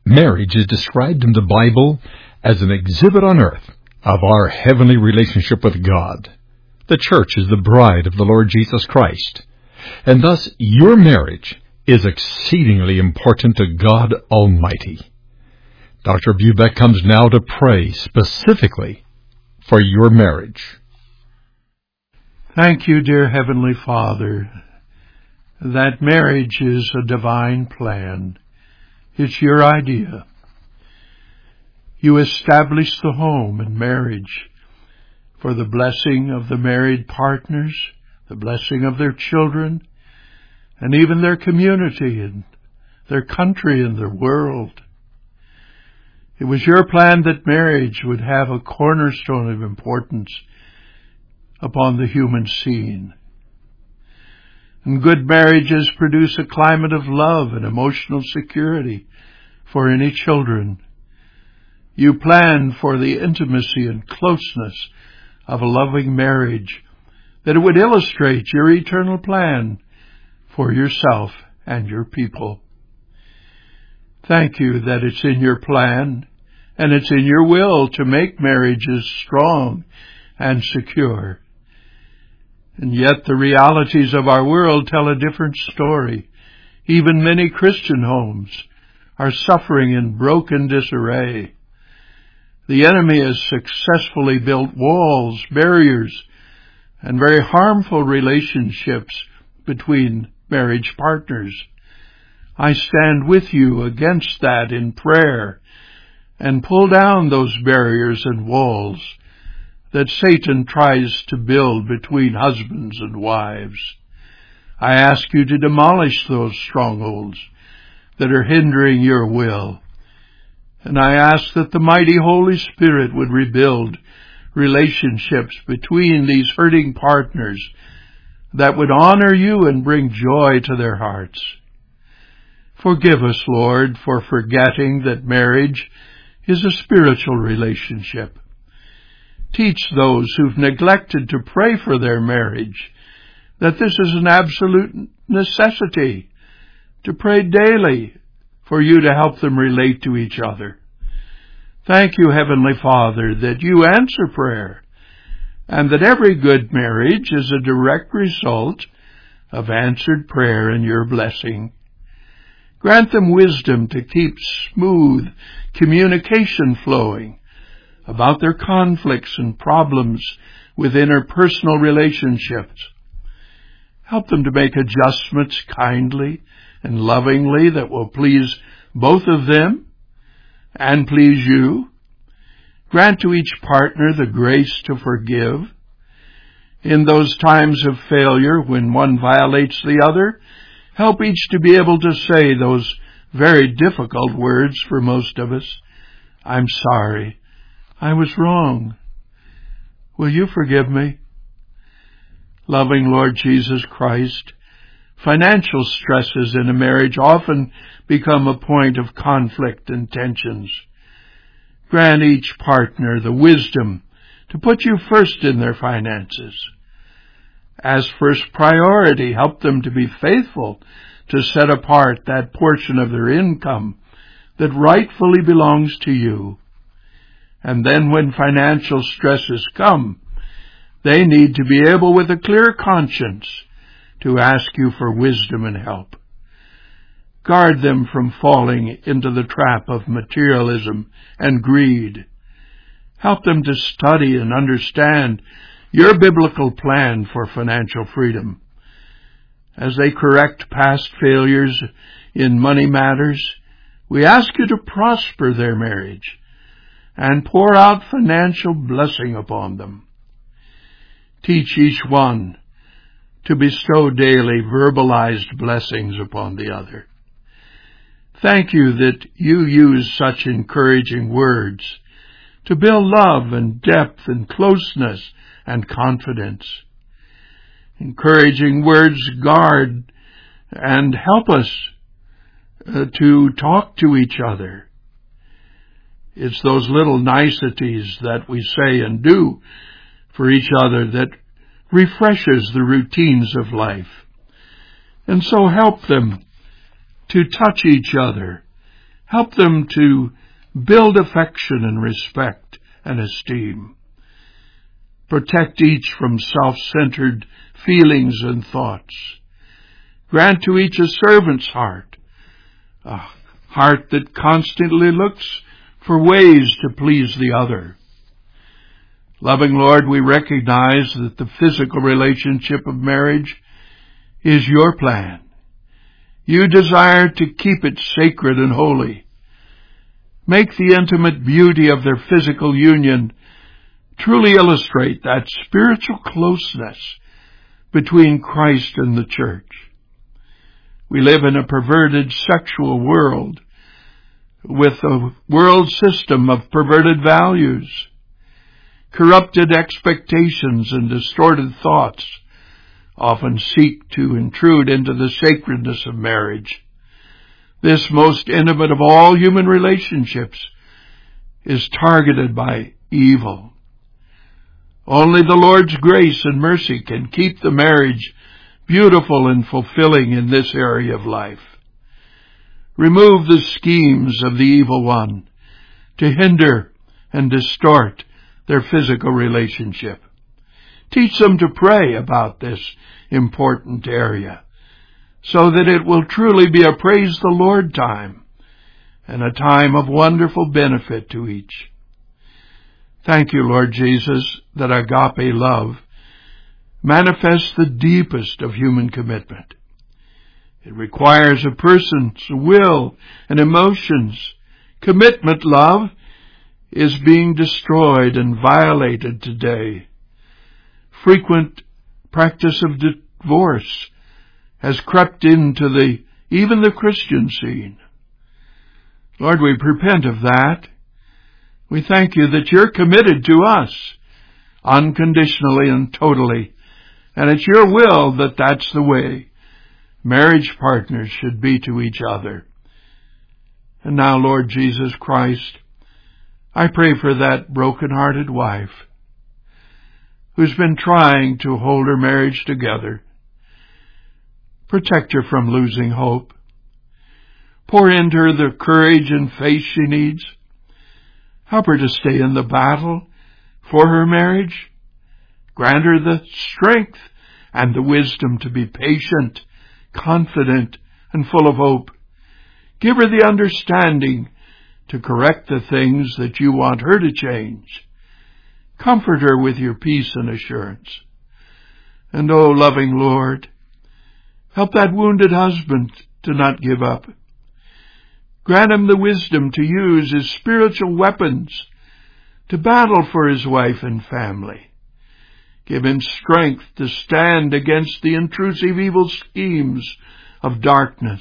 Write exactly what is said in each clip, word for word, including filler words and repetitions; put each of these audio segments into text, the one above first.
Marriage is described in the Bible as an exhibit on earth of our heavenly relationship with God. The church is the bride of the Lord Jesus Christ, and thus your marriage is exceedingly important to God Almighty. Doctor Bubeck comes now to pray specifically for your marriage. Thank you, dear Heavenly Father, that marriage is a divine plan. It's your idea. You established the home and marriage for the blessing of the married partners, the blessing of their children, and even their community and their country and their world. It was your plan that marriage would have a cornerstone of importance upon the human scene. And good marriages produce a climate of love and emotional security for any children. You plan for the intimacy and closeness of a loving marriage, that it would illustrate your eternal plan for yourself and your people. Thank you that it's in your plan and it's in your will to make marriages strong and secure. And yet the realities of our world tell a different story. Even many Christian homes are suffering in broken disarray. The enemy has successfully built walls, barriers, and very harmful relationships between marriage partners. I stand with you against that in prayer and pull down those barriers and walls that Satan tries to build between husbands and wives. I ask you to demolish those strongholds that are hindering your will. And I ask that the mighty Holy Spirit would rebuild relationships between these hurting partners that would honor you and bring joy to their hearts. Forgive us, Lord, for forgetting that marriage is a spiritual relationship. Teach those who've neglected to pray for their marriage that this is an absolute necessity, to pray daily for you to help them relate to each other. Thank you, Heavenly Father, that you answer prayer, and that every good marriage is a direct result of answered prayer and your blessing. Grant them wisdom to keep smooth communication flowing about their conflicts and problems with interpersonal relationships. Help them to make adjustments kindly and lovingly that will please both of them and please you. Grant to each partner the grace to forgive. In those times of failure when one violates the other, help each to be able to say those very difficult words for most of us. I'm sorry. I was wrong. Will you forgive me? Loving Lord Jesus Christ, financial stresses in a marriage often become a point of conflict and tensions. Grant each partner the wisdom to put you first in their finances. As first priority, help them to be faithful to set apart that portion of their income that rightfully belongs to you. And then when financial stresses come, they need to be able with a clear conscience to ask you for wisdom and help. Guard them from falling into the trap of materialism and greed. Help them to study and understand your biblical plan for financial freedom. As they correct past failures in money matters, we ask you to prosper their marriage and pour out financial blessing upon them. Teach each one to bestow daily verbalized blessings upon the other. Thank you that you use such encouraging words to build love and depth and closeness and confidence. Encouraging words guard and help us uh, to talk to each other. It's those little niceties that we say and do for each other that refreshes the routines of life. And so help them to touch each other Help them to build affection and respect and esteem. Protect each from self-centered feelings and thoughts. Grant to each a servant's heart, a heart that constantly looks for ways to please the other. Loving Lord, we recognize that the physical relationship of marriage is your plan. You desire to keep it sacred and holy. Make the intimate beauty of their physical union truly illustrate that spiritual closeness between Christ and the church. We live in a perverted sexual world with a world system of perverted values. Corrupted expectations and distorted thoughts often seek to intrude into the sacredness of marriage. This most intimate of all human relationships is targeted by evil. Only the Lord's grace and mercy can keep the marriage beautiful and fulfilling in this area of life. Remove the schemes of the evil one to hinder and distort their physical relationship. Teach them to pray about this important area so that it will truly be a praise the Lord time and a time of wonderful benefit to each. Thank you, Lord Jesus, that agape love manifests the deepest of human commitment. It requires a person's will and emotions. Commitment love is being destroyed and violated today. Frequent practice of divorce has crept into the even the Christian scene. Lord, we repent of that. We thank you that you're committed to us unconditionally and totally, and it's your will that that's the way marriage partners should be to each other. And now, Lord Jesus Christ, I pray for that broken-hearted wife who's been trying to hold her marriage together. Protect her from losing hope. Pour into her the courage and faith she needs. Help her to stay in the battle for her marriage. Grant her the strength and the wisdom to be patient, confident, and full of hope. Give her the understanding to correct the things that you want her to change. Comfort her with your peace and assurance. And, oh, loving Lord, help that wounded husband to not give up. Grant him the wisdom to use his spiritual weapons to battle for his wife and family. Give him strength to stand against the intrusive evil schemes of darkness.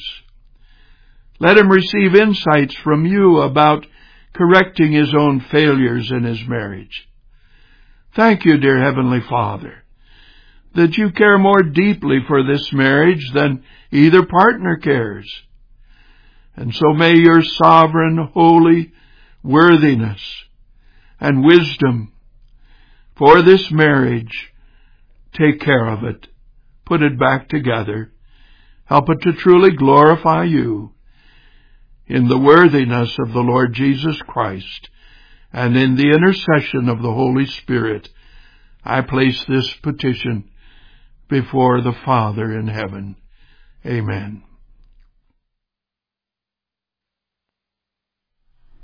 Let him receive insights from you about correcting his own failures in his marriage. Thank you, dear Heavenly Father, that you care more deeply for this marriage than either partner cares. And so may your sovereign, holy worthiness and wisdom for this marriage take care of it, put it back together, help it to truly glorify you in the worthiness of the Lord Jesus Christ and in the intercession of the Holy Spirit. I place this petition before the Father in heaven. Amen.